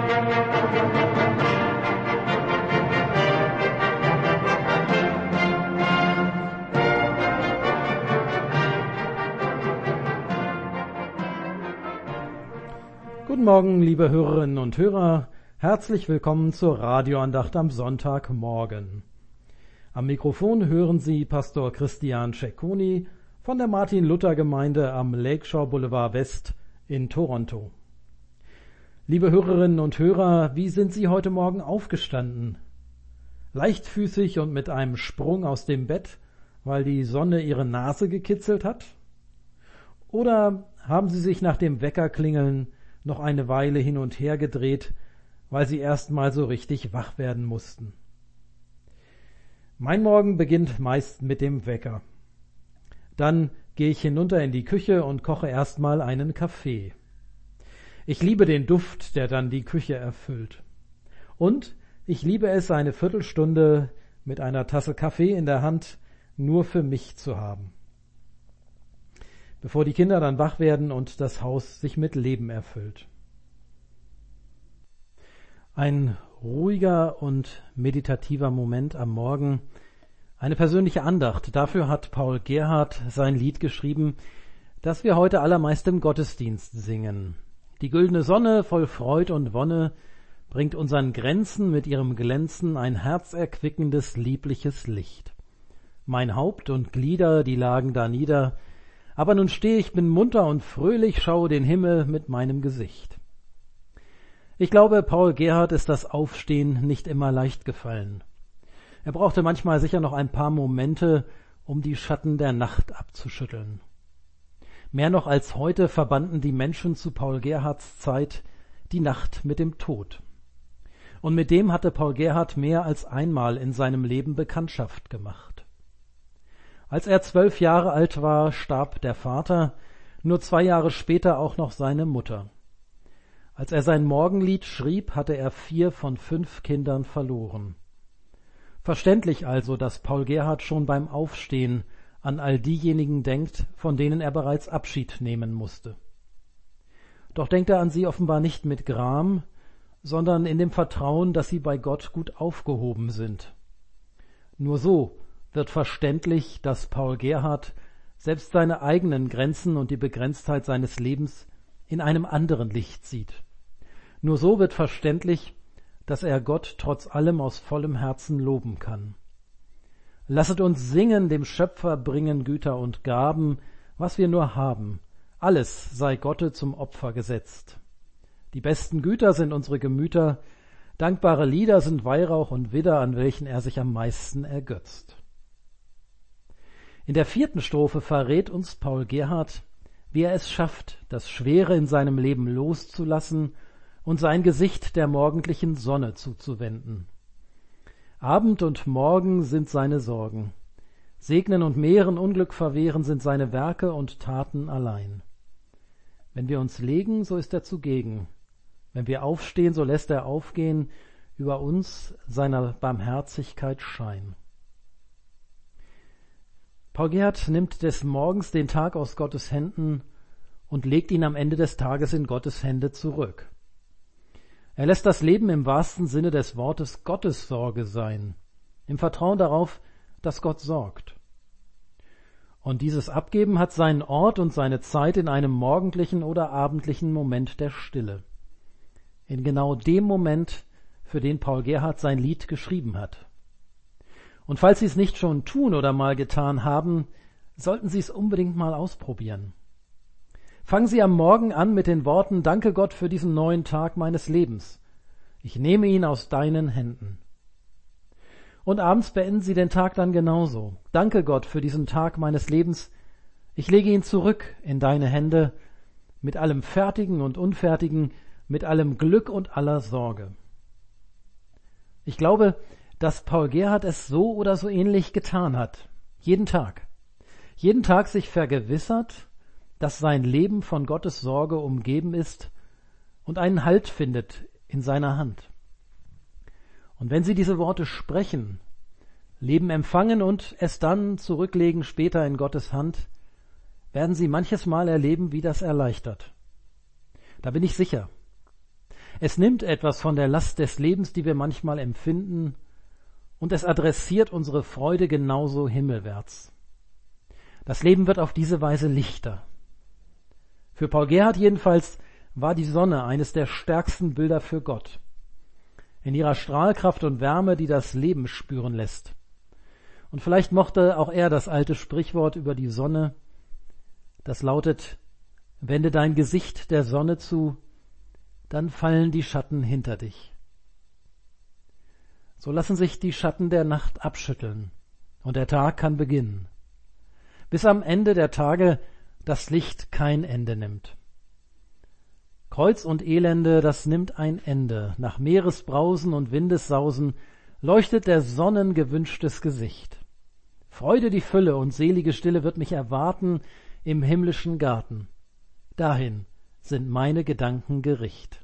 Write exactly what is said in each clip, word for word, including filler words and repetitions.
Guten Morgen, liebe Hörerinnen und Hörer. Herzlich willkommen zur Radioandacht am Sonntagmorgen. Am Mikrofon hören Sie Pastor Christian Cecconi von der Martin-Luther-Gemeinde am Lakeshore Boulevard West in Toronto. Liebe Hörerinnen und Hörer, wie sind Sie heute Morgen aufgestanden? Leichtfüßig und mit einem Sprung aus dem Bett, weil die Sonne Ihre Nase gekitzelt hat? Oder haben Sie sich nach dem Weckerklingeln noch eine Weile hin und her gedreht, weil Sie erst mal so richtig wach werden mussten? Mein Morgen beginnt meist mit dem Wecker. Dann gehe ich hinunter in die Küche und koche erst mal einen Kaffee. Ich liebe den Duft, der dann die Küche erfüllt. Und ich liebe es, eine Viertelstunde mit einer Tasse Kaffee in der Hand nur für mich zu haben, bevor die Kinder dann wach werden und das Haus sich mit Leben erfüllt. Ein ruhiger und meditativer Moment am Morgen, eine persönliche Andacht. Dafür hat Paul Gerhardt sein Lied geschrieben, das wir heute allermeist im Gottesdienst singen. Die güldene Sonne voll Freud und Wonne bringt unseren Grenzen mit ihrem Glänzen ein herzerquickendes, liebliches Licht. Mein Haupt und Glieder, die lagen da nieder, aber nun steh ich, bin munter und fröhlich, schaue den Himmel mit meinem Gesicht. Ich glaube, Paul Gerhardt ist das Aufstehen nicht immer leicht gefallen. Er brauchte manchmal sicher noch ein paar Momente, um die Schatten der Nacht abzuschütteln. Mehr noch als heute verbanden die Menschen zu Paul Gerhardts Zeit die Nacht mit dem Tod. Und mit dem hatte Paul Gerhardt mehr als einmal in seinem Leben Bekanntschaft gemacht. Als er zwölf Jahre alt war, starb der Vater, nur zwei Jahre später auch noch seine Mutter. Als er sein Morgenlied schrieb, hatte er vier von fünf Kindern verloren. Verständlich also, dass Paul Gerhardt schon beim Aufstehen an all diejenigen denkt, von denen er bereits Abschied nehmen musste. Doch denkt er an sie offenbar nicht mit Gram, sondern in dem Vertrauen, dass sie bei Gott gut aufgehoben sind. Nur so wird verständlich, dass Paul Gerhardt selbst seine eigenen Grenzen und die Begrenztheit seines Lebens in einem anderen Licht sieht. Nur so wird verständlich, dass er Gott trotz allem aus vollem Herzen loben kann. Lasset uns singen, dem Schöpfer bringen Güter und Gaben, was wir nur haben. Alles sei Gotte zum Opfer gesetzt. Die besten Güter sind unsere Gemüter, dankbare Lieder sind Weihrauch und Widder, an welchen er sich am meisten ergötzt. In der vierten Strophe verrät uns Paul Gerhardt, wie er es schafft, das Schwere in seinem Leben loszulassen und sein Gesicht der morgendlichen Sonne zuzuwenden. Abend und Morgen sind seine Sorgen. Segnen und mehren, Unglück verwehren sind seine Werke und Taten allein. Wenn wir uns legen, so ist er zugegen. Wenn wir aufstehen, so lässt er aufgehen über uns seiner Barmherzigkeit Schein. Paul Gerhardt nimmt des Morgens den Tag aus Gottes Händen und legt ihn am Ende des Tages in Gottes Hände zurück. Er lässt das Leben im wahrsten Sinne des Wortes Gottes Sorge sein, im Vertrauen darauf, dass Gott sorgt. Und dieses Abgeben hat seinen Ort und seine Zeit in einem morgendlichen oder abendlichen Moment der Stille. In genau dem Moment, für den Paul Gerhardt sein Lied geschrieben hat. Und falls Sie es nicht schon tun oder mal getan haben, sollten Sie es unbedingt mal ausprobieren. Fangen Sie am Morgen an mit den Worten: Danke Gott für diesen neuen Tag meines Lebens. Ich nehme ihn aus deinen Händen. Und abends beenden Sie den Tag dann genauso. Danke Gott für diesen Tag meines Lebens. Ich lege ihn zurück in deine Hände, mit allem Fertigen und Unfertigen, mit allem Glück und aller Sorge. Ich glaube, dass Paul Gerhardt es so oder so ähnlich getan hat. Jeden Tag. Jeden Tag sich vergewissert, dass sein Leben von Gottes Sorge umgeben ist und einen Halt findet in seiner Hand. Und wenn Sie diese Worte sprechen, Leben empfangen und es dann zurücklegen später in Gottes Hand, werden Sie manches Mal erleben, wie das erleichtert. Da bin ich sicher. Es nimmt etwas von der Last des Lebens, die wir manchmal empfinden, und es adressiert unsere Freude genauso himmelwärts. Das Leben wird auf diese Weise lichter. Für Paul Gerhardt jedenfalls war die Sonne eines der stärksten Bilder für Gott. In ihrer Strahlkraft und Wärme, die das Leben spüren lässt. Und vielleicht mochte auch er das alte Sprichwort über die Sonne, das lautet: Wende dein Gesicht der Sonne zu, dann fallen die Schatten hinter dich. So lassen sich die Schatten der Nacht abschütteln und der Tag kann beginnen. Bis am Ende der Tage das Licht kein Ende nimmt. Kreuz und Elende, das nimmt ein Ende. Nach Meeresbrausen und Windessausen leuchtet der Sonnen gewünschtes Gesicht. Freude die Fülle und selige Stille wird mich erwarten im himmlischen Garten. Dahin sind meine Gedanken gericht.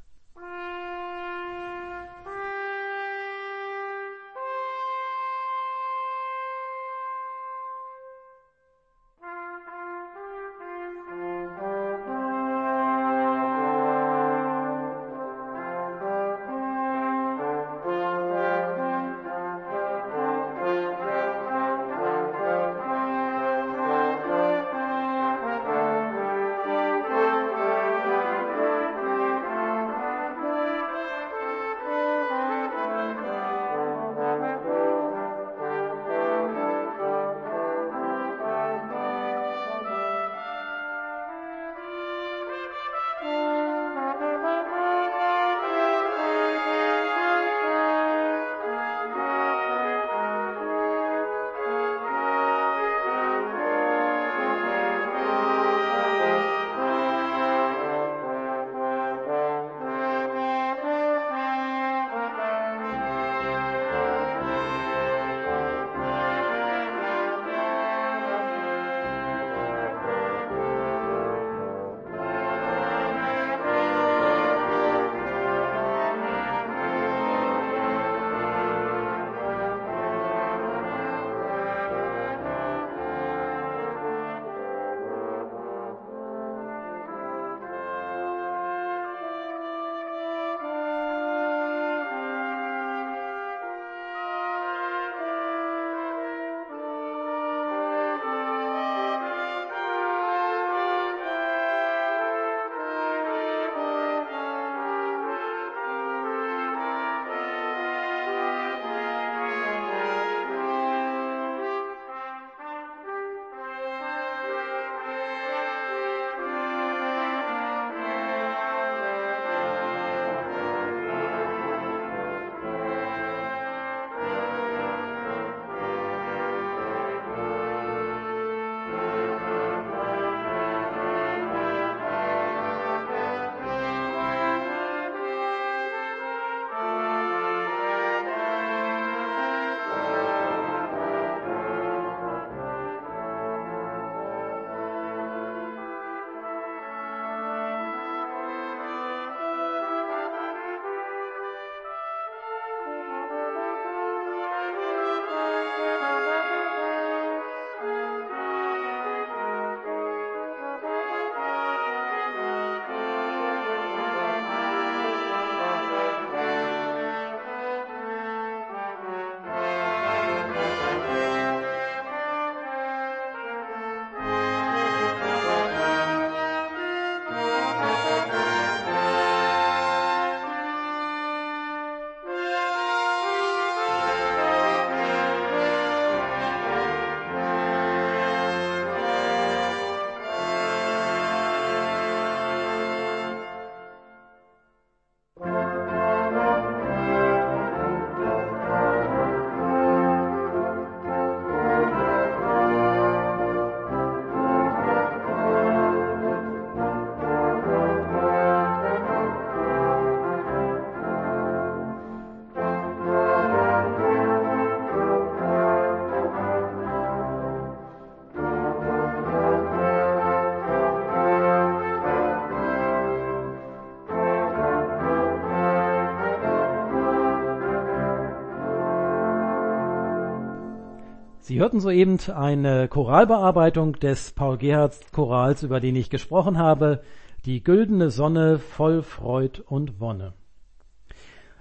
Sie hörten soeben eine Choralbearbeitung des Paul Gerhardt Chorals, über den ich gesprochen habe, die güldene Sonne voll Freud und Wonne.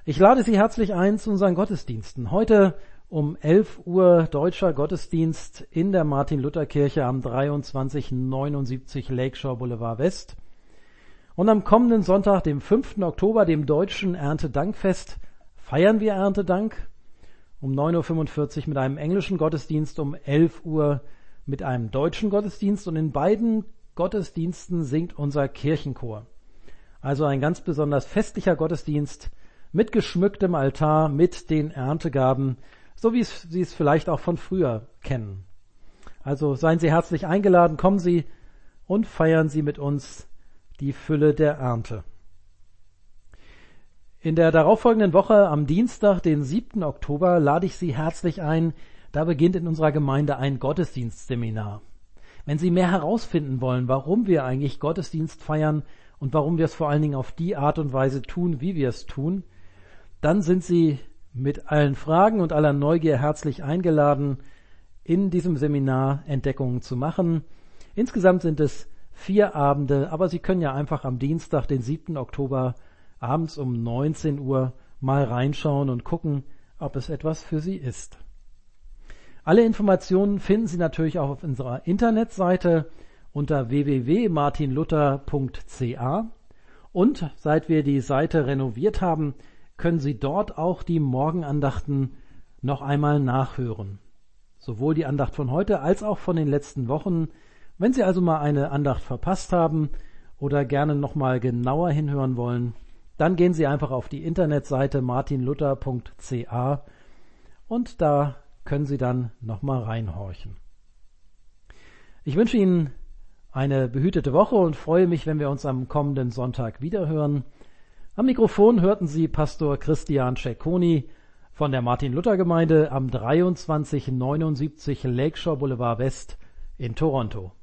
Ich lade Sie herzlich ein zu unseren Gottesdiensten. Heute um elf Uhr deutscher Gottesdienst in der Martin-Luther-Kirche am dreiundzwanzig neunundsiebzig Lakeshore Boulevard West. Und am kommenden Sonntag, dem fünften Oktober, dem deutschen Erntedankfest, feiern wir Erntedank um neun Uhr fünfundvierzig mit einem englischen Gottesdienst, um elf Uhr mit einem deutschen Gottesdienst, und in beiden Gottesdiensten singt unser Kirchenchor. Also ein ganz besonders festlicher Gottesdienst mit geschmücktem Altar, mit den Erntegaben, so wie es, Sie es vielleicht auch von früher kennen. Also seien Sie herzlich eingeladen, kommen Sie und feiern Sie mit uns die Fülle der Ernte. In der darauffolgenden Woche, am Dienstag, den siebten Oktober, lade ich Sie herzlich ein. Da beginnt in unserer Gemeinde ein Gottesdienstseminar. Wenn Sie mehr herausfinden wollen, warum wir eigentlich Gottesdienst feiern und warum wir es vor allen Dingen auf die Art und Weise tun, wie wir es tun, dann sind Sie mit allen Fragen und aller Neugier herzlich eingeladen, in diesem Seminar Entdeckungen zu machen. Insgesamt sind es vier Abende, aber Sie können ja einfach am Dienstag, den siebten Oktober, abends um neunzehn Uhr mal reinschauen und gucken, ob es etwas für Sie ist. Alle Informationen finden Sie natürlich auch auf unserer Internetseite unter w w w punkt martin luther punkt c a, und seit wir die Seite renoviert haben, können Sie dort auch die Morgenandachten noch einmal nachhören. Sowohl die Andacht von heute als auch von den letzten Wochen. Wenn Sie also mal eine Andacht verpasst haben oder gerne noch mal genauer hinhören wollen, dann gehen Sie einfach auf die Internetseite martin luther punkt c a und da können Sie dann noch mal reinhorchen. Ich wünsche Ihnen eine behütete Woche und freue mich, wenn wir uns am kommenden Sonntag wiederhören. Am Mikrofon hörten Sie Pastor Christian Cecconi von der Martin-Luther-Gemeinde am dreiundzwanzig neunundsiebzig Lakeshore Boulevard West in Toronto.